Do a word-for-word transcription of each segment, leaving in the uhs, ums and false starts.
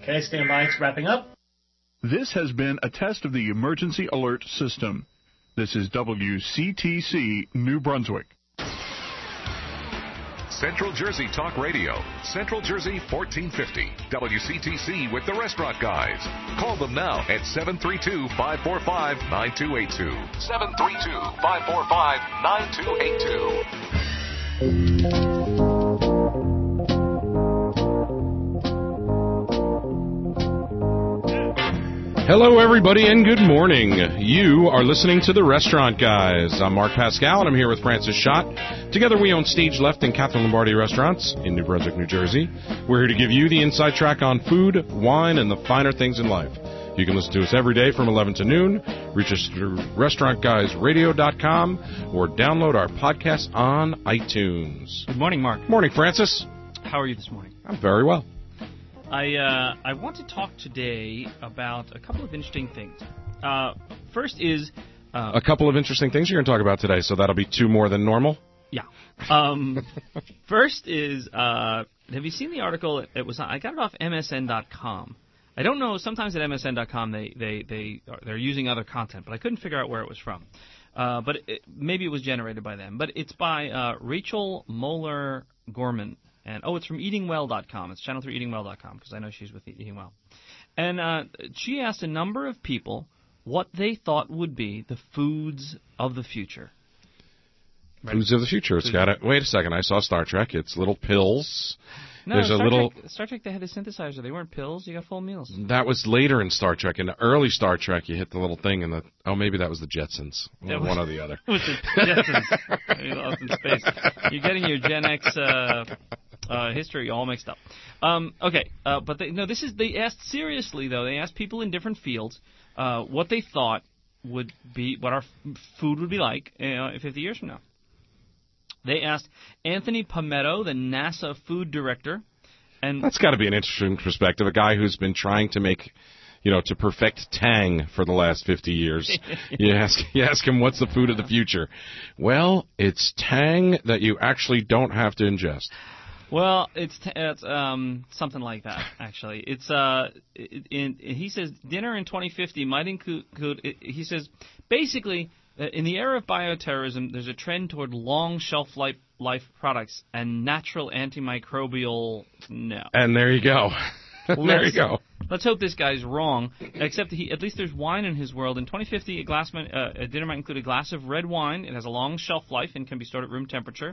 Okay, stand by. It's wrapping up. This has been a test of the Emergency Alert System. This is W C T C, New Brunswick. Central Jersey Talk Radio. Central Jersey fourteen fifty. W C T C with the Restaurant Guys. Call them now at seven three two, five four five, nine two eight two. seven three two, five four five, nine two eight two. Hello, everybody, and good morning. You are listening to The Restaurant Guys. I'm Mark Pascal, and I'm here with Francis Schott. Together, we own Stage Left and Catherine Lombardi Restaurants in New Brunswick, New Jersey. We're here to give you the inside track on food, wine, and the finer things in life. You can listen to us every day from eleven to noon. Reach us through restaurant guys radio dot com or download our podcast on iTunes. Good morning, Mark. Morning, Francis. How are you this morning? I'm very well. I uh, I want to talk today about a couple of interesting things. Uh, first is... Uh, a couple of interesting things you're going to talk about today, so that'll be two more than normal? Yeah. Um, first is, uh, have you seen the article? It was I got it off M S N dot com. I don't know, sometimes at M S N dot com they, they, they, they're using other content, but I couldn't figure out where it was from. Uh, but it, maybe it was generated by them. But it's by uh, Rachel Moeller-Gorman. And, oh, it's from eating well dot com. It's channel three eating well dot com, because I know she's with Eating Well. And uh, she asked a number of people what they thought would be the foods of the future. Right? Foods of the future. It's Foods. got it. Wait a second. I saw Star Trek. It's little pills. No, There's Star a little. Trek, Star Trek, they had a synthesizer. They weren't pills. You got full meals. That was later in Star Trek. In the early Star Trek, you hit the little thing, and the oh, maybe that was the Jetsons. That One was, or the other. It was the Jetsons. You lost in space. You're getting your Gen X uh, uh, history all mixed up. Um, okay, uh, but they, no, this is they asked seriously though. They asked people in different fields uh, what they thought would be what our f- food would be like uh, fifty years from now. They asked Anthony Palmetto, the NASA food director. And that's got to be an interesting perspective. A guy who's been trying to make, you know, to perfect Tang for the last fifty years. you ask, you ask him, what's the food of the future? Well, it's Tang that you actually don't have to ingest. Well, it's t- it's um something like that actually. It's uh in, in he says dinner in twenty fifty might include. It, he says basically uh, in the era of bioterrorism, there's a trend toward long shelf life. life products and natural antimicrobial no. And there you go. there you go. Let's hope this guy's wrong, except that he at least there's wine in his world. In twenty fifty, a, glass, uh, a dinner might include a glass of red wine. It has a long shelf life and can be stored at room temperature.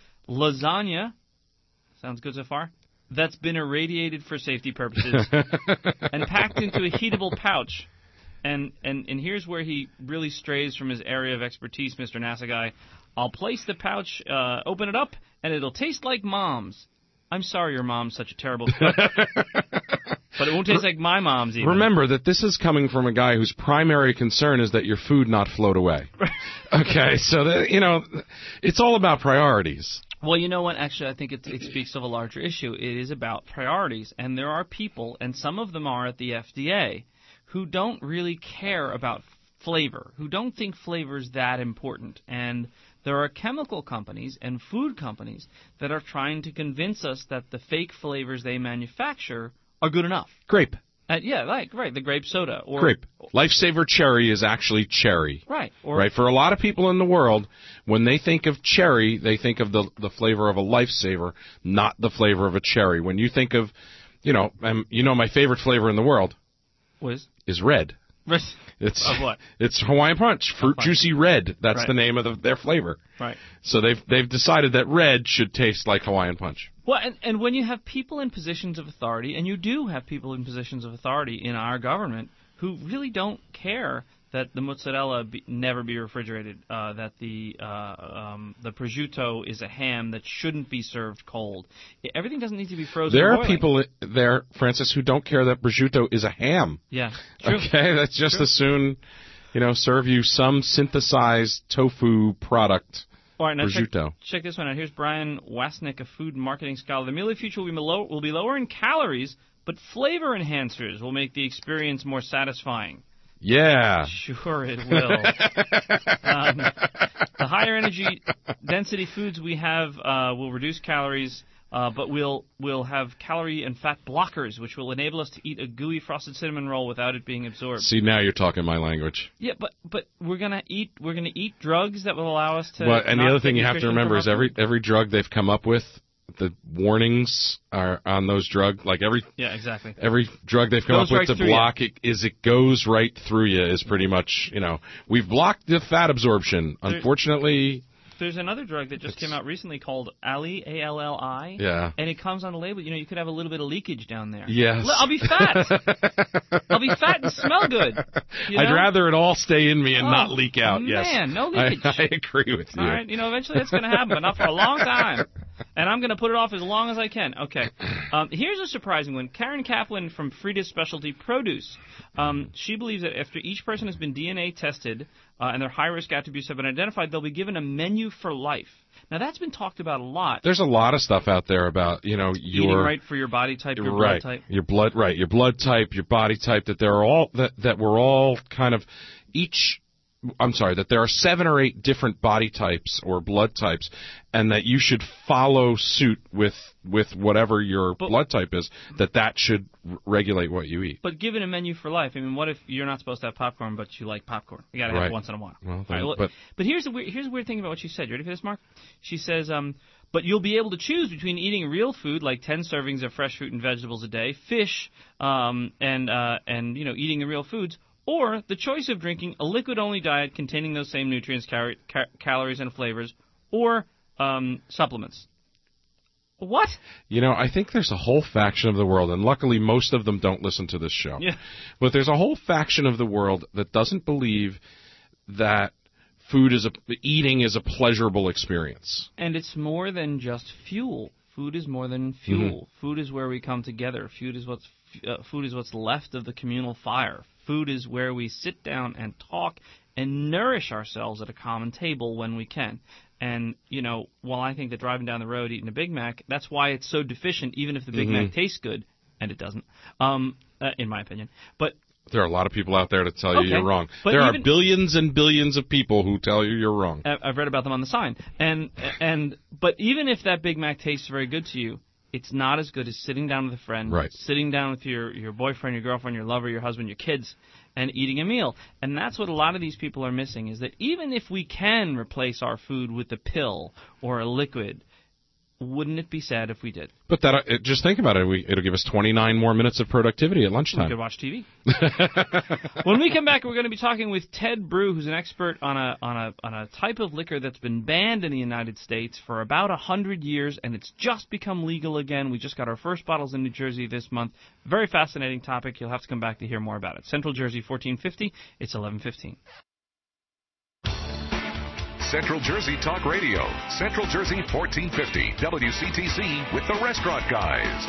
Lasagna, sounds good so far, that's been irradiated for safety purposes and packed into a heatable pouch. And, and, and here's where he really strays from his area of expertise, Mister NASA guy. I'll place the pouch, uh, open it up, and it'll taste like Mom's. I'm sorry your mom's such a terrible cook. But it won't taste like my mom's even. Remember that this is coming from a guy whose primary concern is that your food not float away. Okay, so, that, you know, it's all about priorities. Well, you know what? Actually, I think it, it speaks of a larger issue. It is about priorities. And there are people, and some of them are at the F D A, who don't really care about flavor, who don't think flavor is that important. And there are chemical companies and food companies that are trying to convince us that the fake flavors they manufacture are good enough. Grape. Uh, yeah, like right, the grape soda or grape. Lifesaver cherry is actually cherry. Right. Or, right. For a lot of people in the world, when they think of cherry, they think of the the flavor of a Lifesaver, not the flavor of a cherry. When you think of, you know, um, you know, my favorite flavor in the world was is red. It's of what? It's Hawaiian Punch, Fruit Juicy Red. That's right. the name of the, their flavor. Right. So they've they've decided that red should taste like Hawaiian Punch. Well, and, and when you have people in positions of authority, and you do have people in positions of authority in our government who really don't care that the mozzarella be, never be refrigerated, uh, that the uh, um, the prosciutto is a ham that shouldn't be served cold. Everything doesn't need to be frozen. There are boiling. people there, Francis, who don't care that prosciutto is a ham. Yeah, true. Okay, that's just true. as soon, you know, serve you some synthesized tofu product. All right, now prosciutto. Check, check this one out. Here's Brian Wasnick, a food marketing scholar. The meal of the future will be, low, will be lower in calories, but flavor enhancers will make the experience more satisfying. Yeah. Sure it will. um, the higher energy density foods we have uh, will reduce calories Uh, but we'll we'll have calorie and fat blockers, which will enable us to eat a gooey frosted cinnamon roll without it being absorbed. See, now you're talking my language. Yeah, but but we're gonna eat we're gonna eat drugs that will allow us to. Well, and the not other thing get you have to nutrition remember from is our every food. every drug they've come up with, the warnings are on those drugs. Like every Yeah, exactly. every drug they've come Goes up with right to through block it is it goes right through you. Is pretty much, you know, we've blocked the fat absorption. There- Unfortunately. There's another drug that just It's- came out recently called Ali, A L L I. Yeah. And it comes on the label. You know, you could have a little bit of leakage down there. Yes. L- I'll be fat. I'll be fat and smell good. You I'd know? rather it all stay in me and Oh, not leak out. Yes. man, no I, leakage. I agree with you. All right, you know, eventually that's going to happen, but not for a long time. And I'm going to put it off as long as I can. Okay. Um, here's a surprising one. Karen Kaplan from Frida's Specialty Produce. Um, she believes that after each person has been D N A tested uh, and their high-risk attributes have been identified, they'll be given a menu for life. Now, that's been talked about a lot. There's a lot of stuff out there about, you know, your Eating right for your body type, your right, blood type. your blood, right, your blood type, your body type. That there are all that that we're all kind of each. I'm sorry, that there are seven or eight different body types or blood types, and that you should follow suit with with whatever your But- blood type is. That that should r- regulate what you eat. But given a menu for life, I mean, what if you're not supposed to have popcorn, but you like popcorn? You got to have Right. it once in a while. Well, All then- well, but- but here's the weird, here's the weird thing about what she said. You ready for this, Mark? She says, um, but you'll be able to choose between eating real food, like ten servings of fresh fruit and vegetables a day, fish, um, and uh, and you know, eating the real foods, or the choice of drinking a liquid-only diet containing those same nutrients, cal- ca- calories, and flavors, or um, supplements. What? You know, I think there's a whole faction of the world, and luckily most of them don't listen to this show. Yeah. But there's a whole faction of the world that doesn't believe that food is a eating is a pleasurable experience. And it's more than just fuel. Food is more than fuel. Mm-hmm. Food is where we come together. Food is what's uh, food is what's left of the communal fire. Food is where we sit down and talk and nourish ourselves at a common table when we can. And, you know, while I think that driving down the road eating a Big Mac, that's why it's so deficient, even if the Big Mm-hmm. Mac tastes good, and it doesn't, um, uh, in my opinion. But There are a lot of people out there to tell Okay, you you're wrong. but There even- are billions and billions of people who tell you you're wrong. I- I've read about them on the sign. And and but even if that Big Mac tastes very good to you, it's not as good as sitting down with a friend, Right. sitting down with your, your boyfriend, your girlfriend, your lover, your husband, your kids, and eating a meal. And that's what a lot of these people are missing, is that even if we can replace our food with a pill or a liquid, wouldn't it be sad if we did? But that uh, just think about it. We, it'll give us twenty-nine more minutes of productivity at We lunchtime. could watch T V. When we come back, we're going to be talking with Ted Brew, who's an expert on a on a on a type of liquor that's been banned in the United States for about a hundred years, and it's just become legal again. We just got our first bottles in New Jersey this month. Very fascinating topic. You'll have to come back to hear more about it. Central Jersey, fourteen fifty. It's eleven fifteen. Central Jersey Talk Radio. Central Jersey fourteen fifty. W C T C with the Restaurant Guys.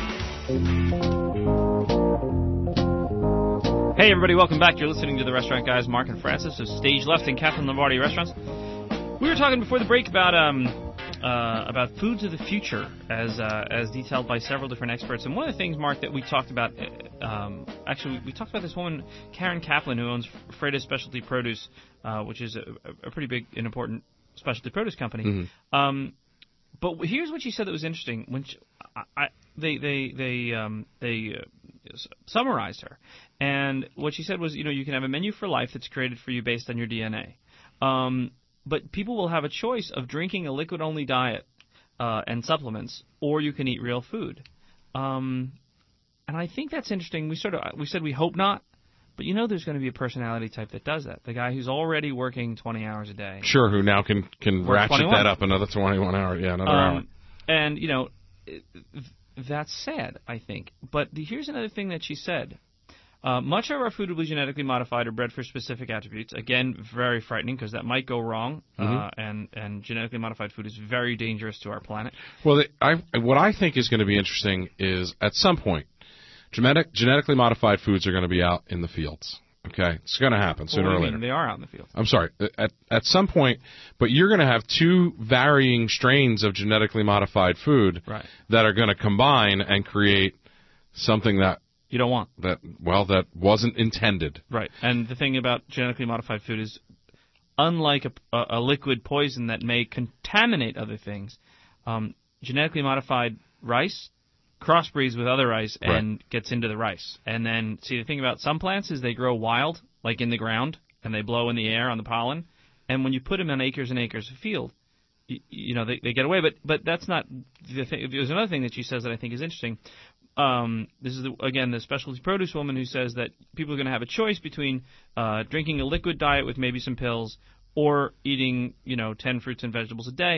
Hey, everybody, welcome back. You're listening to the Restaurant Guys, Mark and Francis of Stage Left and Catherine Lombardi Restaurants. We were talking before the break about um, uh, about foods of the future, as uh, as detailed by several different experts. And one of the things, Mark, that we talked about, uh, um, actually, we talked about this woman, Karen Kaplan, who owns Frida's Specialty Produce, uh, which is a, a pretty big and important specialty produce company. Mm-hmm. Um, but here's what she said that was interesting. When she, I, I, they they they um, they uh, summarized her, and what she said was, you know, you can have a menu for life that's created for you based on your D N A. Um, but people will have a choice of drinking a liquid-only diet uh, and supplements, or you can eat real food. Um, and I think that's interesting. We sort of we said we hope not. But you know there's going to be a personality type that does that. The guy who's already working twenty hours a day. Sure, who now can can Works ratchet twenty-one. that up another twenty-one hours. Yeah, another hour. Um, and, you know, that's sad, I think. But the, here's another thing that she said. Uh, much of our food will be genetically modified or bred for specific attributes. Again, very frightening because that might go wrong. Mm-hmm. Uh, and, and genetically modified food is very dangerous to our planet. Well, the, I, what I think is going to be interesting is at some point, genetic, genetically modified foods are going to be out in the fields. Okay, it's going to happen sooner What do or you later. mean? They are out in the field. I'm sorry, at at some point, but you're going to have two varying strains of genetically modified food Right. that are going to combine and create something that You don't want. that well that wasn't intended. Right. And the thing about genetically modified food is, unlike a, a, a liquid poison that may contaminate other things, um, genetically modified rice, crossbreeds with other rice, and Right. gets into the rice. And then, see, the thing about some plants is they grow wild, like in the ground, and they blow in the air on the pollen. And when you put them on acres and acres of field, you, you know, they, they get away. But but that's not the thing. There's another thing that she says that I think is interesting. Um, this is, the, again, the specialty produce woman who says that people are going to have a choice between uh, drinking a liquid diet with maybe some pills or eating, you know, ten fruits and vegetables a day.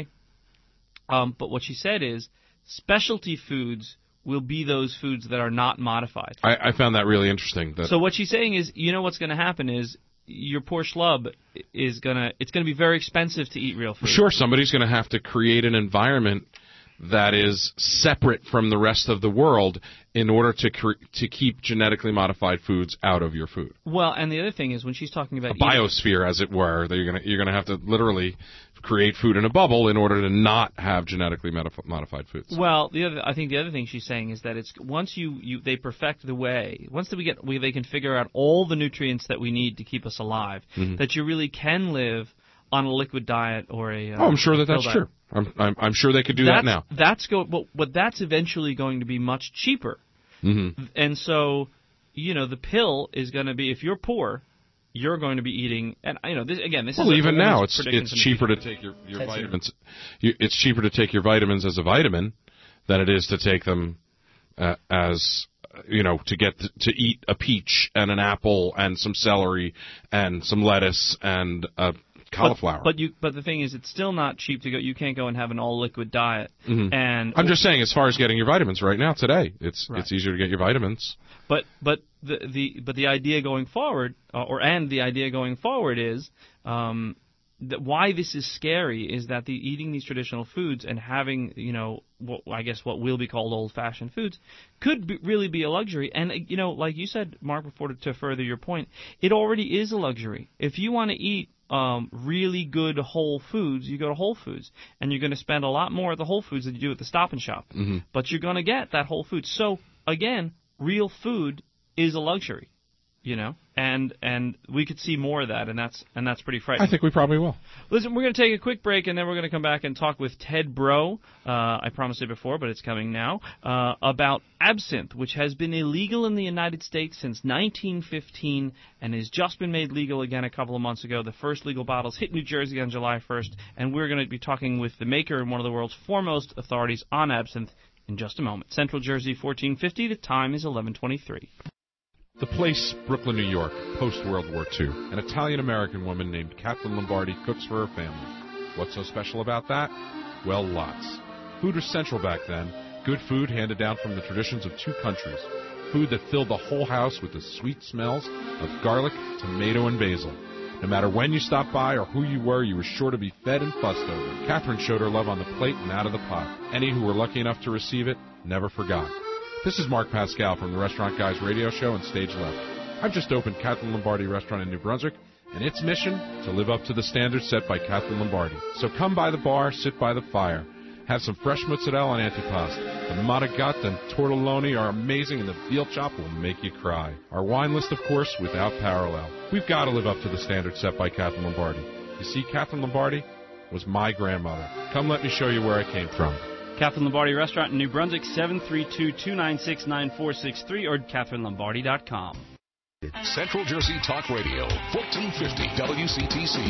Um, but what she said is specialty foods will be those foods that are not modified. I, I found that really interesting. That So what she's saying is, you know what's going to happen is your poor schlub is going to, it's going to be very expensive to eat real food. Sure, somebody's going to have to create an environment that is separate from the rest of the world in order to cre- to keep genetically modified foods out of your food. Well, and the other thing is when she's talking about A biosphere, as it were, that you're going to you're going to have to literally create food in a bubble in order to not have genetically modif- modified foods. Well, the other, I think the other thing she's saying is that it's once you, you they perfect the way, once that we get we, they can figure out all the nutrients that we need to keep us alive, Mm-hmm. that you really can live on a liquid diet or a. Uh, Oh, I'm sure that pill that's diet. true. I'm, I'm I'm sure they could do that's, that now. That's go, but, but that's eventually going to be much cheaper. Mm-hmm. And so, you know, the pill is going to be, if you're poor, you're going to be eating, and you know, this, again, this Well, is a even now, woman's it's predictions it's from the cheaper to future. take your, your That's vitamins. You, it's cheaper to take your vitamins as a vitamin than it is to take them uh, as you know to get to, to eat a peach and an apple and some celery and some lettuce and a cauliflower. But, but you, but the thing is, it's still not cheap to go. You can't go and have an all liquid diet. Mhm. And I'm just saying, as far as getting your vitamins right now today, it's Right. it's easier to get your vitamins. But but the the but the idea going forward, uh, or and the idea going forward is, um, that why this is scary is that the eating these traditional foods and having, you know, what, I guess what will be called old-fashioned foods could be, really be a luxury. And uh, you know, like you said, Mark, before to, to further your point, it already is a luxury. If you want to eat um, really good whole foods, you go to Whole Foods, and you're going to spend a lot more at the Whole Foods than you do at the Stop and Shop. Mm-hmm. But you're going to get that whole food. So again, real food is a luxury, you know, and and we could see more of that, and that's and that's pretty frightening. I think we probably will. Listen, we're going to take a quick break, and then we're going to come back and talk with Ted Bro. Uh, I promised it before, but it's coming now, uh, about absinthe, which has been illegal in the United States since nineteen fifteen and has just been made legal again a couple of months ago. The first legal bottles hit New Jersey on July first, and we're going to be talking with the maker and one of the world's foremost authorities on absinthe in just a moment. Central Jersey, fourteen fifty. The time is eleven twenty-three. The place, Brooklyn, New York, post-World War Two. An Italian-American woman named Kathleen Lombardi cooks for her family. What's so special about that? Well, lots. Food was central back then. Good food handed down from the traditions of two countries. Food that filled the whole house with the sweet smells of garlic, tomato, and basil. No matter when you stopped by or who you were, you were sure to be fed and fussed over. Catherine showed her love on the plate and out of the pot. Any who were lucky enough to receive it never forgot. This is Mark Pascal from the Restaurant Guys radio show and Stage Left. I've just opened Kathleen Lombardi Restaurant in New Brunswick, and its mission, to live up to the standards set by Kathleen Lombardi. So come by the bar, sit by the fire. Have some fresh mozzarella and antipasto. The matagat and tortelloni are amazing, and the veal chop will make you cry. Our wine list, of course, without parallel. We've got to live up to the standards set by Kathleen Lombardi. You see, Kathleen Lombardi was my grandmother. Come let me show you where I came from. Kathleen Lombardi Restaurant in New Brunswick, seven three two, two nine six, nine four six three or Catherine Lombardi dot com. Central Jersey Talk Radio, fourteen fifty W C T C.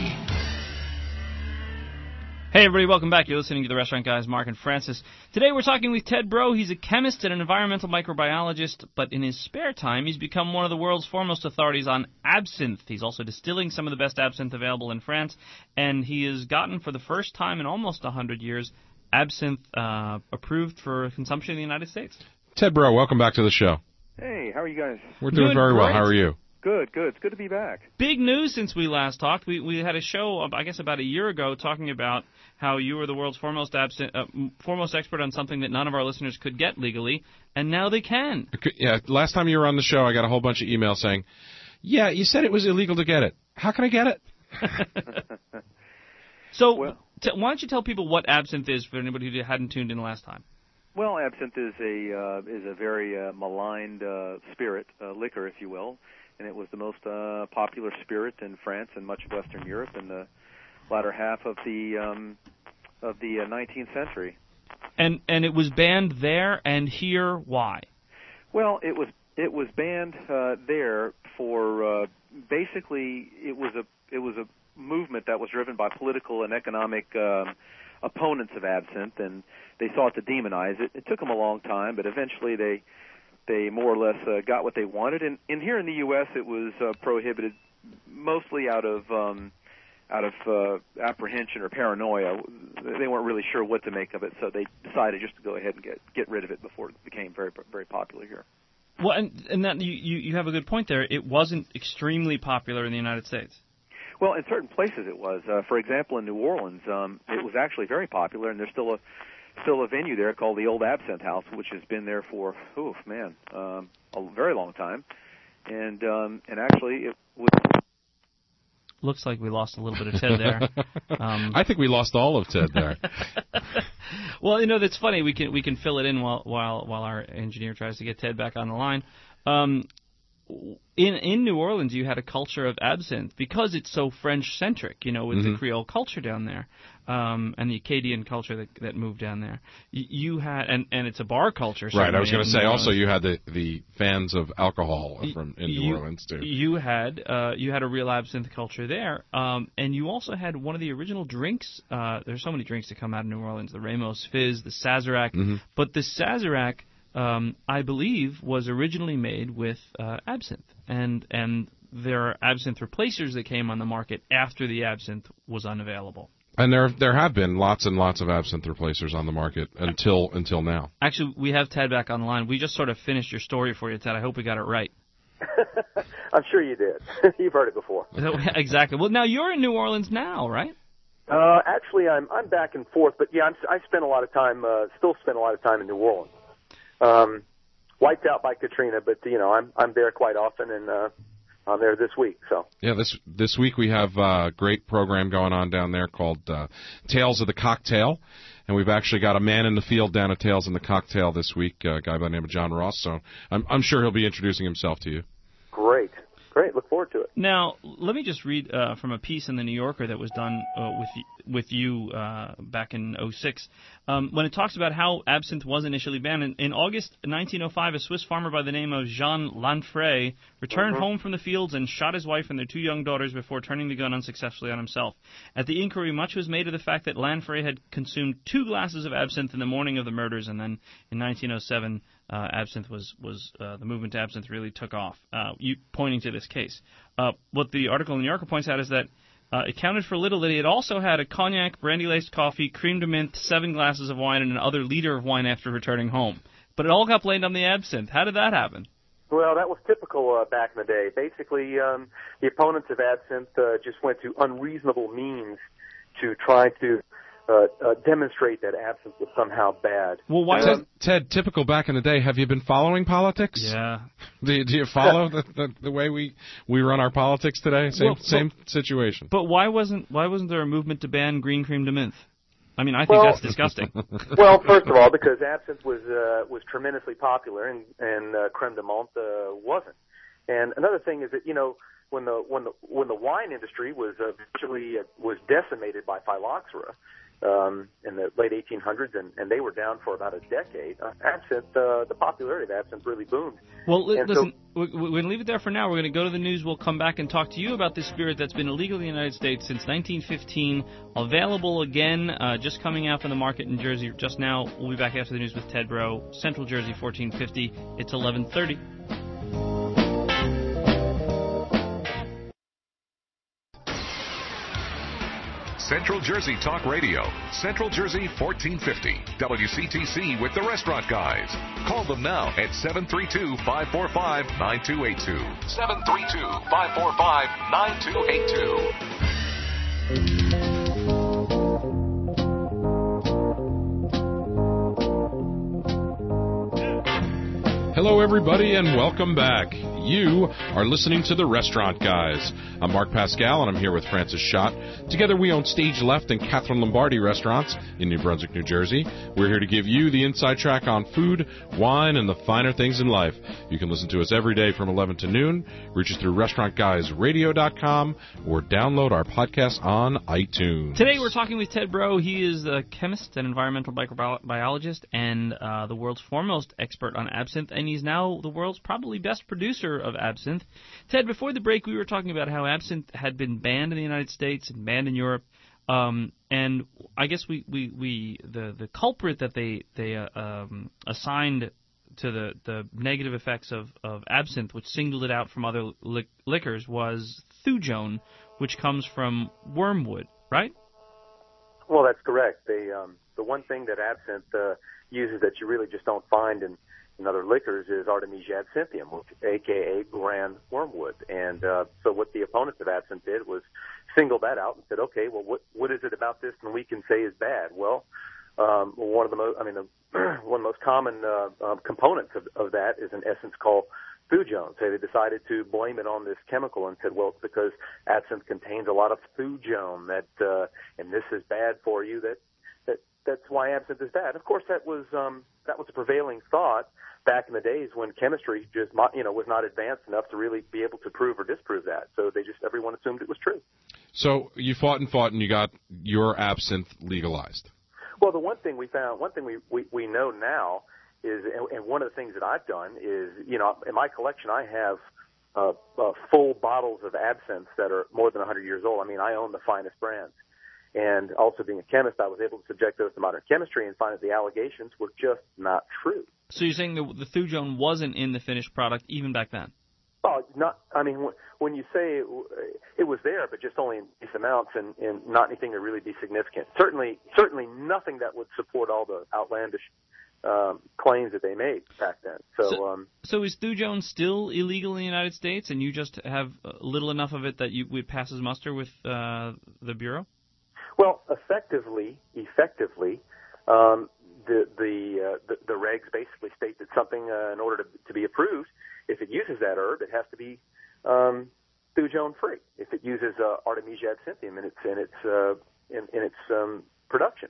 Hey everybody, welcome back. You're listening to the Restaurant Guys, Mark and Francis. Today we're talking with Ted Bro. He's a chemist and an environmental microbiologist, but in his spare time he's become one of the world's foremost authorities on absinthe. He's also distilling some of the best absinthe available in France, and he has gotten for the first time in almost one hundred years absinthe uh, approved for consumption in the United States. Ted Bro, welcome back to the show. Hey, how are you guys? We're doing, Doing very well. great. How are you? Good, good. It's good to be back. Big news since we last talked. We we had a show, I guess, about a year ago talking about how you were the world's foremost absinthe, uh, foremost expert on something that none of our listeners could get legally, and now they can. Yeah, last time you were on the show, I got a whole bunch of emails saying, yeah, you said it was illegal to get it. How can I get it? So Well- t- why don't you tell people what absinthe is for anybody who hadn't tuned in last time? Well, absinthe is a uh, is a very uh, maligned uh, spirit, uh, liquor, if you will, and it was the most uh, popular spirit in France and much of Western Europe in the latter half of the um, of the uh, nineteenth century. And and it was banned there and here. Why? Well, it was it was banned uh, there for uh, basically it was a it was a movement that was driven by political and economic um, opponents of absinthe, and they sought to demonize it. It took them a long time, but eventually they they more or less uh, got what they wanted. And, and here in the U S, it was uh, prohibited mostly out of um, out of uh, apprehension or paranoia. They weren't really sure what to make of it, so they decided just to go ahead and get get rid of it before it became very very popular here. Well, and, and that you, you have a good point there. It wasn't extremely popular in the United States. Well, in certain places it was. Uh, for example, in New Orleans, um, it was actually very popular, and there's still a still a venue there called the Old Absinthe House, which has been there for, oof, man, um, a very long time. And um, and actually, it was. Looks like we lost a little bit of Ted there. Um, I think we lost all of Ted there. Well, you know, that's funny. We can we can fill it in while while while our engineer tries to get Ted back on the line. Um, in in New Orleans, you had a culture of absinthe because it's so French centric. You know, with mm-hmm. the Creole culture down there, um, and the Acadian culture that that moved down there. You, you had and, and it's a bar culture. Right. I was going to say also you had the, the fans of alcohol from in New you, Orleans too. You had uh, you had a real absinthe culture there, um, and you also had one of the original drinks. Uh, there's so many drinks that come out of New Orleans: the Ramos Fizz, the Sazerac. Mm-hmm. But the Sazerac, um, I believe, was originally made with uh, absinthe, and and there are absinthe replacers that came on the market after the absinthe was unavailable. And there there have been lots and lots of absinthe replacers on the market until until now. Actually, we have Ted back on the line. We just sort of finished your story for you, Ted. I hope we got it right. I'm sure you did. You've heard it before. Exactly. Well, now you're in New Orleans now, right? Uh, actually, I'm I'm back and forth, but yeah, I'm, I spend a lot of time, uh, still spend a lot of time in New Orleans. Um, wiped out by Katrina, but you know, I'm I'm there quite often, and uh, I'm there this week. So yeah, this this week we have a great program going on down there called uh, Tales of the Cocktail, and we've actually got a man in the field down at Tales in the Cocktail this week, a guy by the name of John Ross. So I'm I'm sure he'll be introducing himself to you. Great. Great, look forward to it. Now, let me just read uh, from a piece in the New Yorker that was done uh, with with you uh, back in oh six, um, when it talks about how absinthe was initially banned. In, in August nineteen oh five, a Swiss farmer by the name of Jean Lanfray returned mm-hmm. home from the fields and shot his wife and their two young daughters before turning the gun unsuccessfully on himself. At the inquiry, much was made of the fact that Lanfray had consumed two glasses of absinthe in the morning of the murders, and then in nineteen oh seven, Uh, absinthe was, was uh, the movement to absinthe really took off, uh, you pointing to this case. Uh, what the article in the New Yorker points out is that uh, it counted for little that he had also had a cognac, brandy-laced coffee, creme de menthe, seven glasses of wine, and another liter of wine after returning home. But it all got blamed on the absinthe. How did that happen? Well, that was typical uh, back in the day. Basically, um, the opponents of absinthe uh, just went to unreasonable means to try to Uh, uh, demonstrate that absinthe was somehow bad. Well, why, Ted, Ted, typical back in the day, have you been following politics? Yeah. Do you, do you follow the, the the way we, we run our politics today? Same well, same but, situation. But why wasn't why wasn't there a movement to ban green cream de menthe? I mean, I think well, that's disgusting. Well, first of all, because absinthe was uh, was tremendously popular and and uh, creme de menthe uh, wasn't. And another thing is that, you know, when the when the when the wine industry was uh, virtually uh, was decimated by phylloxera um, in the late eighteen hundreds, and, and they were down for about a decade, uh, absinthe, uh, the popularity of absinthe really boomed. Well, li- listen, so, we're, we're going to leave it there for now. We're going to go to the news. We'll come back and talk to you about this spirit that's been illegal in the United States since nineteen fifteen, available again, uh, just coming out from the market in Jersey just now. We'll be back after the news with Ted Bro, Central Jersey, fourteen fifty. It's eleven thirty. Central Jersey Talk Radio, Central Jersey fourteen fifty, W C T C with the Restaurant Guys. Call them now at seven three two, five four five, nine two eight two. seven three two, five four five, nine two eight two. Hello, everybody, and welcome back. You are listening to The Restaurant Guys. I'm Mark Pascal, and I'm here with Francis Schott. Together we own Stage Left and Catherine Lombardi restaurants in New Brunswick, New Jersey. We're here to give you the inside track on food, wine, and the finer things in life. You can listen to us every day from eleven to noon. Reach us through restaurant guys radio dot com or download our podcast on iTunes. Today we're talking with Ted Breaux. He is a chemist and environmental microbiologist and uh, the world's foremost expert on absinthe, and he's now the world's probably best producer of absinthe. Ted, before the break, we were talking about how absinthe had been banned in the United States and banned in Europe, um, and I guess we, we, we the the culprit that they they uh, um, assigned to the, the negative effects of, of absinthe, which singled it out from other li- liquors, was thujone, which comes from wormwood, right? Well, that's correct. They, um, the one thing that absinthe uh, uses that you really just don't find in in other liquors is Artemisia absinthium, which, a k a grand wormwood. And uh, so what the opponents of absinthe did was single that out and said, okay, well, what what is it about this that we can say is bad? Well, um, one of the most, I mean, the, one of the most common uh, uh, components of, of that is an essence called thujone. So they decided to blame it on this chemical and said, well, it's because absinthe contains a lot of thujone, that uh, and this is bad for you. That that that's why absinthe is bad. Of course, that was um, that was a prevailing thought back in the days when chemistry just, you know, was not advanced enough to really be able to prove or disprove that. So they just, everyone assumed it was true. So you fought and fought, and you got your absinthe legalized. Well, the one thing we found, one thing we, we, we know now is, and, and one of the things that I've done is, you know, in my collection I have uh, uh, full bottles of absinthe that are more than one hundred years old. I mean, I own the finest brands. And also being a chemist, I was able to subject those to modern chemistry and find that the allegations were just not true. So you're saying the, the thujone wasn't in the finished product even back then? Oh, not. I mean, when you say it, it was there, but just only in these amounts, and, and not anything to really be significant. Certainly, certainly nothing that would support all the outlandish um, claims that they made back then. So, so, um, so is thujone still illegal in the United States, and you just have little enough of it that you would pass as muster with uh, the Bureau? Well, effectively, effectively, um, the the, uh, the the regs basically state that something, uh, in order to to be approved, if it uses that herb, it has to be um, thujone free. If it uses uh, Artemisia absinthium in its in its uh, in, in its um, production,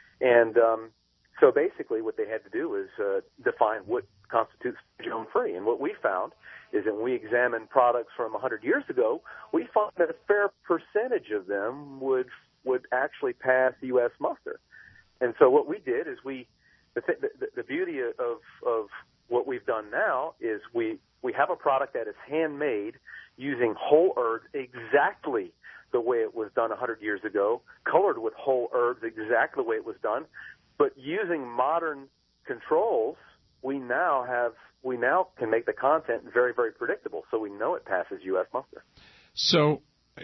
and um, so basically, what they had to do is uh, define what constitutes thujone free. And what we found is that when we examined products from one hundred years ago, we found that a fair percentage of them would would actually pass U S muster. And so what we did is we, the, th- the, the beauty of, of what we've done now is we, we have a product that is handmade using whole herbs exactly the way it was done one hundred years ago, colored with whole herbs exactly the way it was done, but using modern controls, we now have, we now can make the content very, very predictable, so we know it passes U S muster. So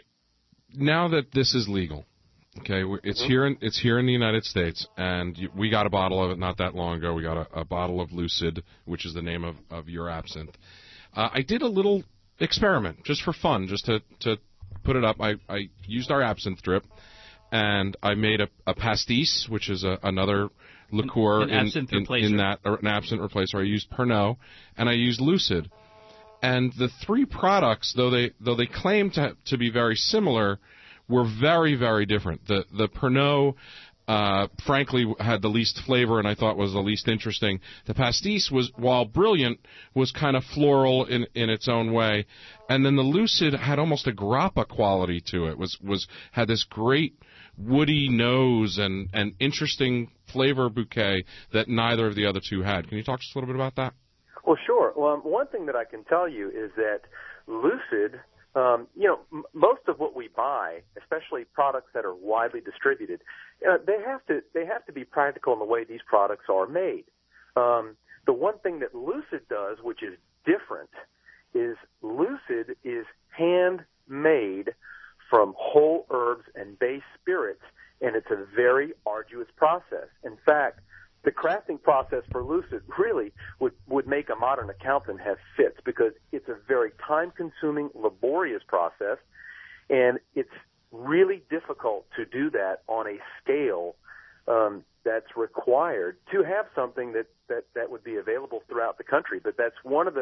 now that this is legal, okay, it's mm-hmm. here in it's here in the United States, and we got a bottle of it not that long ago. We got a, a bottle of Lucid, which is the name of, of your absinthe. Uh, I did a little experiment just for fun, just to, to put it up. I, I used our absinthe drip, and I made a, a pastis, which is a, another liqueur an, an in, absinthe in, replacer. in that, or an absinthe replacer. I used Pernod, and I used Lucid. And the three products, though they though they claim to to be very similar, were very, very different. The the Pernod, uh, frankly, had the least flavor and I thought was the least interesting. The pastis was, while brilliant, was kind of floral in, in its own way. And then the Lucid had almost a grappa quality to it. Was was had this great woody nose and, and interesting flavor bouquet that neither of the other two had. Can you talk to us a little bit about that? Well, sure. Well, one thing that I can tell you is that Lucid, um, you know, m- most of what we buy, especially products that are widely distributed, uh, they have to they have to be practical in the way these products are made. Um, the one thing that Lucid does, which is different, is Lucid is handmade from whole herbs and base spirits, and it's a very arduous process. In fact, the crafting process for Lucid really would, would make a modern accountant have fits, because it's a very time-consuming, laborious process, and it's really difficult to do that on a scale um, that's required to have something that, that, that would be available throughout the country. But that's one of the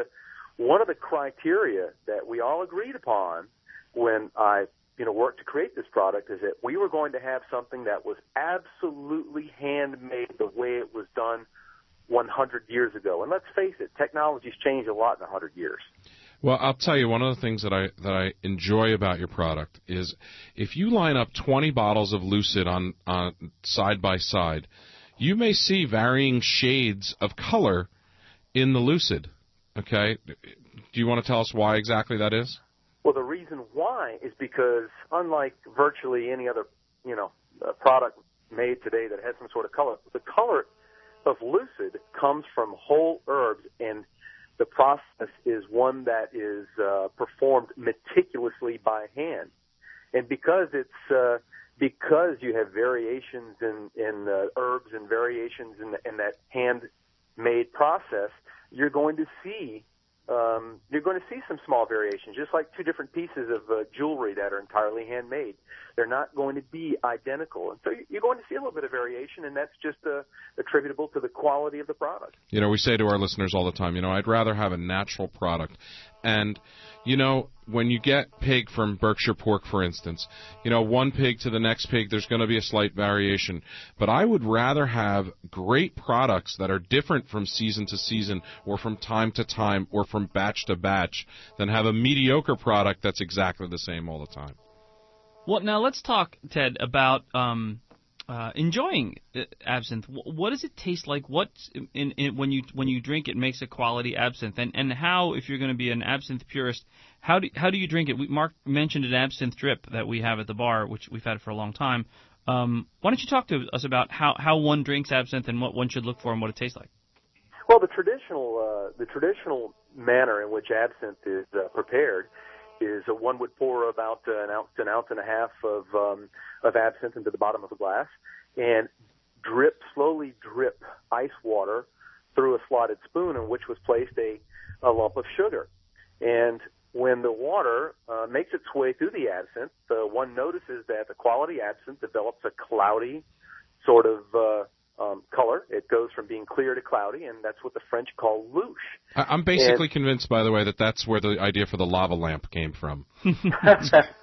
one of the criteria that we all agreed upon when I, you know, worked to create this product is that we were going to have something that was absolutely handmade the way it was done one hundred years ago. And let's face it, technology's changed a lot in one hundred years. Well, I'll tell you, one of the things that I that I enjoy about your product is if you line up twenty bottles of Lucid on, on side by side, you may see varying shades of color in the Lucid. Okay? Do you want to tell us why exactly that is? Well, the reason why is because unlike virtually any other, you know, uh, product made today that has some sort of color, the color of Lucid comes from whole herbs, and the process is one that is uh, performed meticulously by hand. And because it's uh, because you have variations in in uh, herbs and variations in, the, in that handmade process, you're going to see um, you're going to see some small variations, just like two different pieces of uh, jewelry that are entirely handmade. They're not going to be identical, and so you're going to see a little bit of variation, and that's just uh, attributable to the quality of the product. You know, we say to our listeners all the time, you know, I'd rather have a natural product. And, you know, when you get pig from Berkshire Pork, for instance, you know, one pig to the next pig, there's going to be a slight variation. But I would rather have great products that are different from season to season or from time to time or from batch to batch than have a mediocre product that's exactly the same all the time. Well, now let's talk, Ted, about um, uh, enjoying absinthe. What does it taste like? What in, in, when you when you drink it makes a quality absinthe, and and how, if you're going to be an absinthe purist, how do how do you drink it? We, Mark mentioned an absinthe drip that we have at the bar, which we've had for a long time. Um, why don't you talk to us about how, how one drinks absinthe and what one should look for and what it tastes like? Well, the traditional uh, the traditional manner in which absinthe is uh, prepared is uh, one would pour about uh, an ounce to an ounce and a half of um, of absinthe into the bottom of a glass and drip, slowly drip ice water through a slotted spoon in which was placed a, a lump of sugar. And when the water uh, makes its way through the absinthe, uh, one notices that the quality absinthe develops a cloudy sort of uh, um, color. It goes from being clear to cloudy, and that's what the French call louche. I'm basically and, convinced, by the way, that that's where the idea for the lava lamp came from. I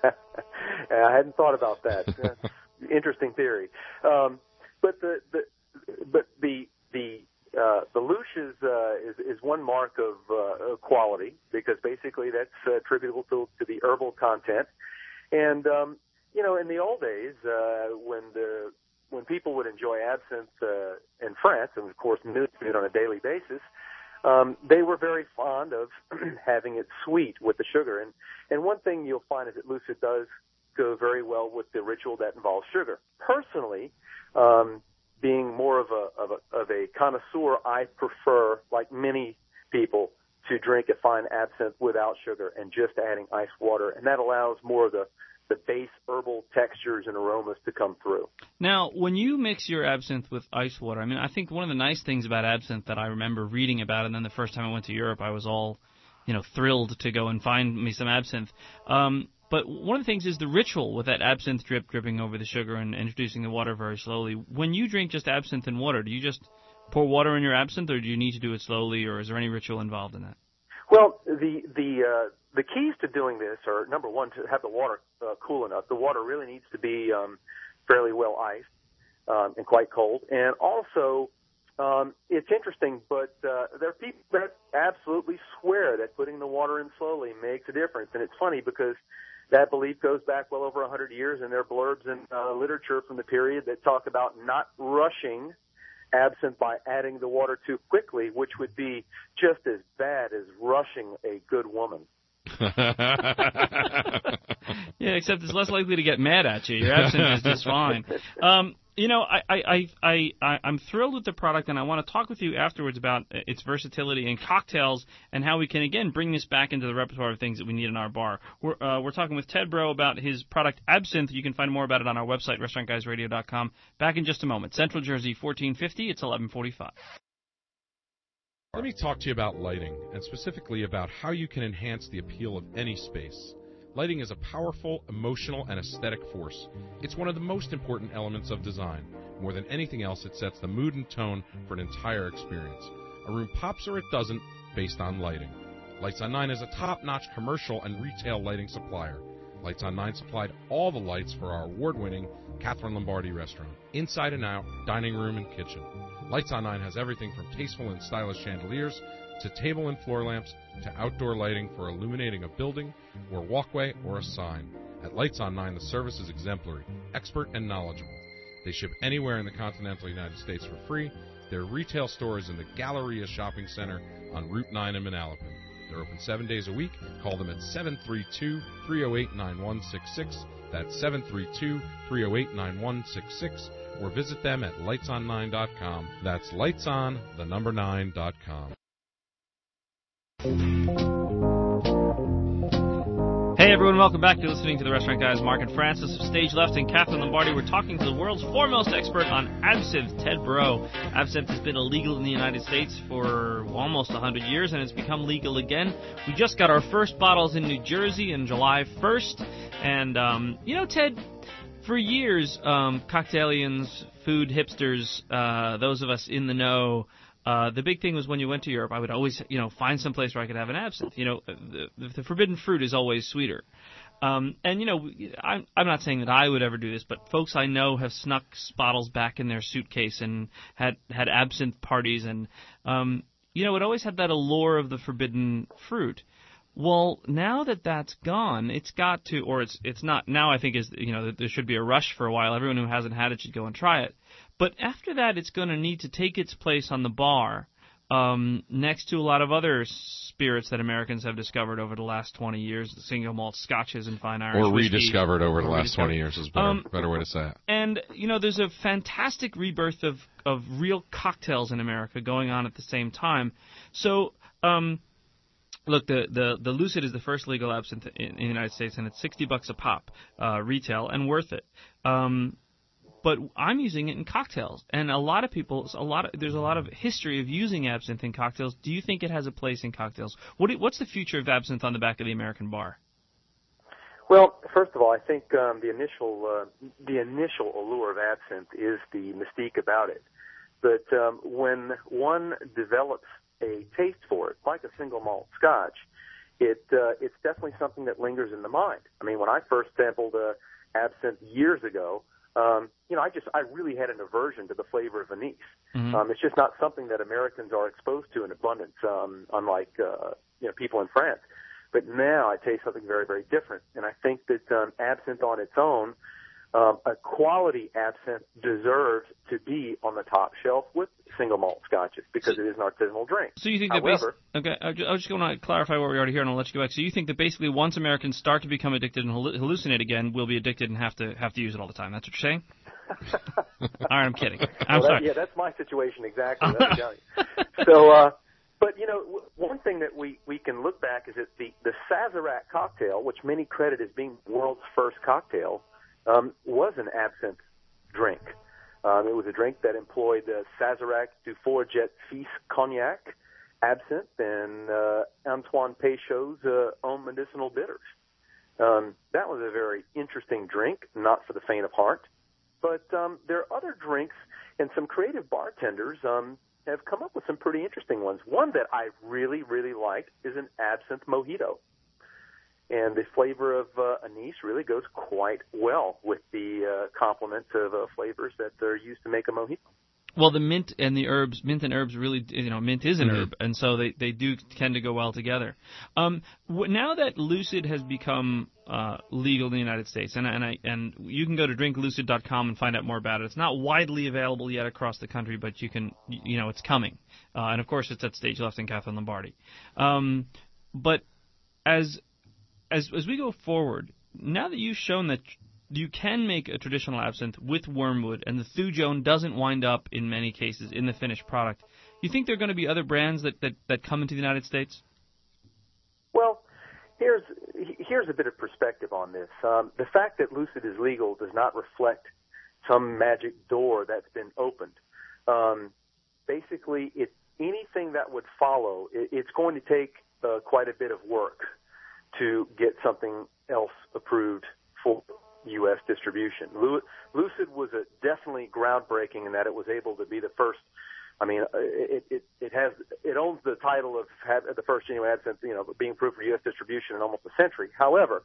hadn't thought about that. Interesting theory. Um, but the, the but the the uh, the louche is, uh, is is one mark of uh, quality because basically that's uh, attributable to, to the herbal content. And um, you know, in the old days, uh, when the when people would enjoy absinthe uh, in France, and of course knew it on a daily basis, um, they were very fond of having it sweet with the sugar. And and one thing you'll find is that Lucid does go very well with the ritual that involves sugar. Personally, um, being more of a, of a of a connoisseur, I prefer, like many people, to drink a fine absinthe without sugar and just adding ice water, and that allows more of the the base herbal textures and aromas to come through. Now, when you mix your absinthe with ice water, I mean, I think one of the nice things about absinthe that I remember reading about, and then the first time I went to Europe, I was all, you know, thrilled to go and find me some absinthe. Um, but one of the things is the ritual with that absinthe drip dripping over the sugar and introducing the water very slowly. When you drink just absinthe and water, do you just pour water in your absinthe, or do you need to do it slowly, or is there any ritual involved in that? Well, the the uh, the keys to doing this are, number one, to have the water uh, cool enough. The water really needs to be um, fairly well iced um, and quite cold. And also, um, it's interesting, but uh, there are people that absolutely swear that putting the water in slowly makes a difference. And it's funny because that belief goes back well over one hundred years, and there are blurbs in uh, literature from the period that talk about not rushing absinthe by adding the water too quickly, which would be just as bad as rushing a good woman. Yeah, except it's less likely to get mad at you. Your absinthe is just fine. Um, you know, I, I, I, I, I'm thrilled with the product, and I want to talk with you afterwards about its versatility in cocktails and how we can, again, bring this back into the repertoire of things that we need in our bar. We're, uh, we're talking with Ted Breaux about his product, Absinthe. You can find more about it on our website, restaurant guys radio dot com. Back in just a moment. Central Jersey, fourteen fifty. It's eleven forty-five. Let me talk to you about lighting, and specifically about how you can enhance the appeal of any space. Lighting is a powerful, emotional, and aesthetic force. It's one of the most important elements of design. More than anything else, it sets the mood and tone for an entire experience. A room pops or it doesn't based on lighting. Lights on Nine is a top-notch commercial and retail lighting supplier. Lights on Nine supplied all the lights for our award-winning Catherine Lombardi restaurant, inside and out, dining room and kitchen. Lights on Nine has everything from tasteful and stylish chandeliers to table and floor lamps to outdoor lighting for illuminating a building or walkway or a sign. At Lights on Nine, the service is exemplary, expert, and knowledgeable. They ship anywhere in the continental United States for free. Their retail store is in the Galleria Shopping Center on Route nine in Manalapan. They're open seven days a week. Call them at seven three two, three oh eight, nine one six six. That's seven three two, three oh eight, nine one six six. Or visit them at lights on nine dot com. That's lightson, the number nine dot com. Hey everyone, welcome back. You're listening to the Restaurant Guys. Mark and Francis of Stage Left and Catherine Lombardi. We're talking to the world's foremost expert on absinthe, Ted Breaux. Absinthe has been illegal in the United States for almost one hundred years, and it's become legal again. We just got our first bottles in New Jersey on July first. And, um, you know, Ted, for years, um, cocktailians, food hipsters, uh, those of us in the know, Uh, the big thing was when you went to Europe, I would always, you know, find some place where I could have an absinthe. You know, the, the forbidden fruit is always sweeter. Um, and, you know, I'm, I'm not saying that I would ever do this, but folks I know have snuck bottles back in their suitcase and had, had absinthe parties. And, um, you know, it always had that allure of the forbidden fruit. Well, now that that's gone, it's got to, or it's it's not, now I think is, you know, there should be a rush for a while. Everyone who hasn't had it should go and try it. But after that, it's going to need to take its place on the bar um, next to a lot of other spirits that Americans have discovered over the last twenty years, the single malt scotches and fine Irish Or whiskey. rediscovered over the Or last twenty years is a better, um, better way to say it. And, you know, there's a fantastic rebirth of, of real cocktails in America going on at the same time. So, um... Look, the, the, the Lucid is the first legal absinthe in, in the United States, and it's sixty bucks a pop, uh, retail, and worth it. Um, but I'm using it in cocktails, and a lot of people, a lot of, there's a lot of history of using absinthe in cocktails. Do you think it has a place in cocktails? What, what's the future of absinthe on the back of the American bar? Well, first of all, I think um, the initial uh, the initial allure of absinthe is the mystique about it. But um, when one develops a taste for it, like a single malt scotch, it uh, it's definitely something that lingers in the mind. I mean, when I first sampled uh, absinthe years ago, um, you know, I just I really had an aversion to the flavor of anise. Mm-hmm. Um, it's just not something that Americans are exposed to in abundance, um, unlike uh, you know people in France. But now I taste something very, very different, and I think that um, absinthe on its own, um, a quality absinthe deserves to be on the top shelf with single malt scotches because so, it is an artisanal drink. So you think that However, bas- okay, I was just going to clarify what we already heard, and I'll let you go back. So you think that basically once Americans start to become addicted and hallucinate again, we'll be addicted and have to have to use it all the time. That's what you're saying? All right, I'm kidding. I'm well, sorry. That, yeah, that's my situation exactly. Let me tell you. So, uh, but you know, w- one thing that we, we can look back is that the the Sazerac cocktail, which many credit as being the world's first cocktail, um, was an absinthe drink. Um, it was a drink that employed uh, Sazerac du Forget Fils Cognac, absinthe, and uh, Antoine Peychaud's uh, own medicinal bitters. Um, that was a very interesting drink, not for the faint of heart. But um, there are other drinks, and some creative bartenders um, have come up with some pretty interesting ones. One that I really, really like is an absinthe mojito. And the flavor of uh, anise really goes quite well with the uh, complement of uh, flavors that are used to make a mojito. Well, the mint and the herbs, mint and herbs really, you know, mint is an Mm-hmm. herb, and so they, they do tend to go well together. Um, w- now that Lucid has become uh, legal in the United States, and and I, and you can go to drink lucid dot com and find out more about it. It's not widely available yet across the country, but you can, you know, it's coming. Uh, and of course, it's at Stage Left and Catherine Lombardi. Um, but as as as we go forward, now that you've shown that you can make a traditional absinthe with wormwood, and the Thujone doesn't wind up, in many cases, in the finished product. You think there are going to be other brands that, that, that come into the United States? Well, here's here's a bit of perspective on this. Um, the fact that Lucid is legal does not reflect some magic door that's been opened. Um, basically, it, anything that would follow, it, it's going to take uh, quite a bit of work to get something else approved for U S distribution. Lucid was a definitely groundbreaking in that it was able to be the first I mean, it, it, it has, it owns the title of have, the first genuine absinthe, you know, being approved for U S distribution in almost a century. However,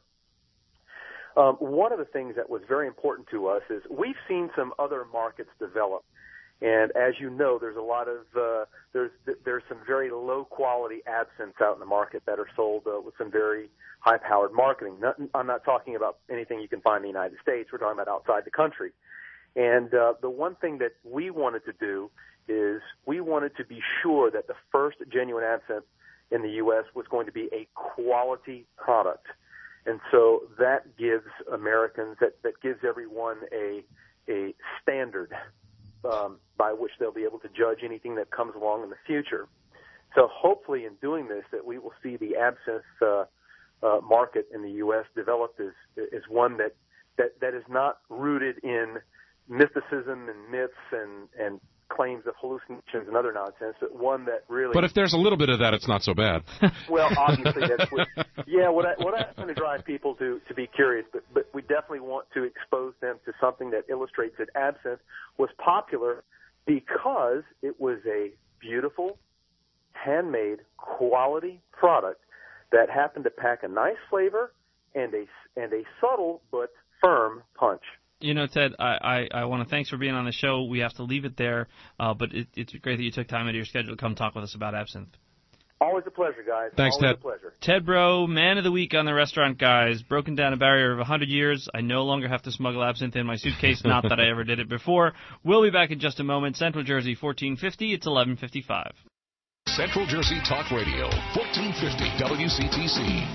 um, one of the things that was very important to us is we've seen some other markets develop. And as you know, there's a lot of, uh, there's, there's some very low quality absinthes out in the market that are sold uh, with some very high powered marketing. Not, I'm not talking about anything you can find in the United States. We're talking about outside the country. And, uh, the one thing that we wanted to do is we wanted to be sure that the first genuine absinthe in the U S was going to be a quality product. And so that gives Americans, that, that gives everyone a, a standard um, by which they'll be able to judge anything that comes along in the future. So hopefully in doing this that we will see the absinthe uh, uh, market in the U S developed as, as one that, that, that is not rooted in mysticism and myths and, and claims of hallucinations and other nonsense, but one that really... But if there's a little bit of that, it's not so bad. Well, obviously, that's what... Yeah, what, I, what I'm going to drive people to, to be curious, but, but we definitely want to expose them to something that illustrates that absinthe was popular because it was a beautiful, handmade, quality product that happened to pack a nice flavor and a, and a subtle but firm punch. You know, Ted, I, I, I want to thanks for being on the show. We have to leave it there, uh, but it, it's great that you took time out of your schedule to come talk with us about absinthe. Always a pleasure, guys. Thanks, Always Ted. A pleasure. Ted Breaux, Man of the Week on the Restaurant Guys. Broken down a barrier of one hundred years. I no longer have to smuggle absinthe in my suitcase. Not that I ever did it before. We'll be back in just a moment. Central Jersey, fourteen fifty. It's eleven fifty-five. Central Jersey Talk Radio, fourteen fifty W C T C.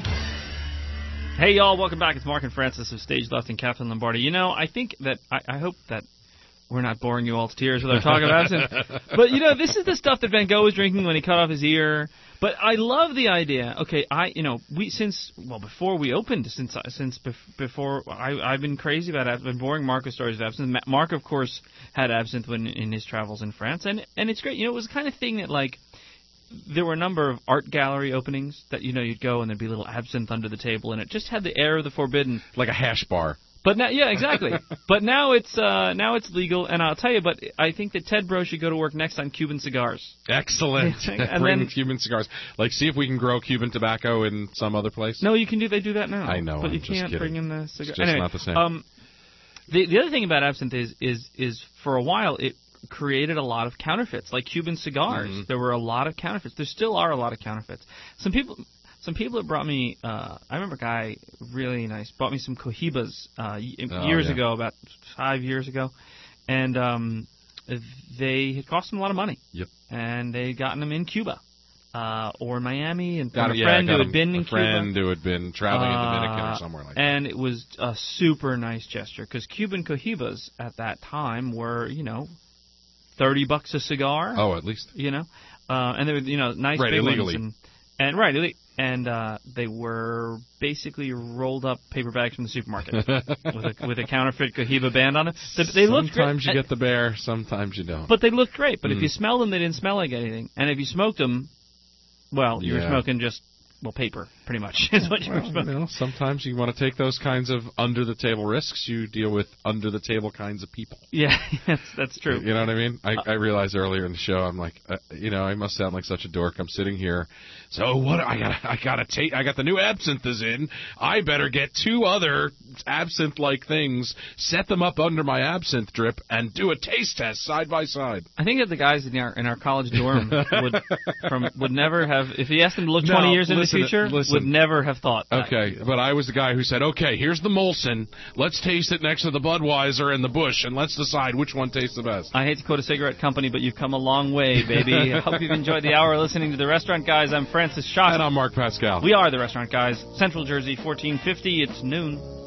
Hey, y'all, welcome back. It's Mark and Francis of Stage Left and Catherine Lombardi. You know, I think that, I, I hope that we're not boring you all to tears with our talk of absinthe. But, you know, this is the stuff that Van Gogh was drinking when he cut off his ear. But I love the idea. Okay, I, you know, we, since, well, before we opened, since, since bef- before, I, I've been crazy about absinthe, been boring Mark with stories of absinthe. Mark, of course, had absinthe when in his travels in France. And, and it's great. You know, it was the kind of thing that, like, there were a number of art gallery openings that, you know, you'd go and there'd be a little absinthe under the table, and it just had the air of the forbidden. Like a hash bar. But now, yeah, exactly. But now it's uh, now it's legal, and I'll tell you. But I think that Ted Breaux should go to work next on Cuban cigars. Excellent. And Bring then, Cuban cigars. Like, see if we can grow Cuban tobacco in some other place. No, you can do. They do that now. I know. But I'm you just can't kidding. bring in the cigar. It's just anyway, not the same. Um, the the other thing about absinthe is is is for a while it created a lot of counterfeits, like Cuban cigars. Mm-hmm. There were a lot of counterfeits. There still are a lot of counterfeits. Some people, some people have brought me. Uh, I remember a guy really nice bought me some Cohibas uh, oh, years yeah. ago, about five years ago, and um, they had cost him a lot of money. Yep. And they had gotten them in Cuba. Uh, or in Miami, and from got a yeah, friend who him, had been in a friend Cuba. who had been traveling uh, in Dominican or somewhere like that. And it was a super nice gesture, because Cuban Cohibas at that time were, you know, thirty bucks a cigar. Oh, at least. You know, uh, and they were, you know, nice right, big illegally. ones. And, and right, illegally. And uh, they were basically rolled up paper bags from the supermarket with a with a counterfeit Cohiba band on it. They, they looked great. Sometimes you get the bear, sometimes you don't. But they looked great. But mm. if you smell them, they didn't smell like anything. And if you smoked them, well, you yeah. were smoking just, well, paper, pretty much, is what you well, were smoking. You know, sometimes you want to take those kinds of under-the-table risks. You deal with under-the-table kinds of people. Yeah, that's, that's true. You know what I mean? I, uh, I realized earlier in the show, I'm like, uh, you know, I must sound like such a dork. I'm sitting here. So what? I got I got to take. I got the new absinthe is in. I better get two other absinthe-like things, set them up under my absinthe drip, and do a taste test side by side. I think that the guys in our in our college dorm would from would never have, if you asked them to look No, twenty years listen, in the future, listen. would never have thought that. Okay, but I was the guy who said, okay, here's the Molson. Let's taste it next to the Budweiser and the Busch, and let's decide which one tastes the best. I hate to quote a cigarette company, but you've come a long way, baby. I hope you've enjoyed the hour listening to The Restaurant Guys. I'm Francis Schott. And I'm Mark Pascal. We are The Restaurant Guys. Central Jersey, fourteen fifty. It's noon.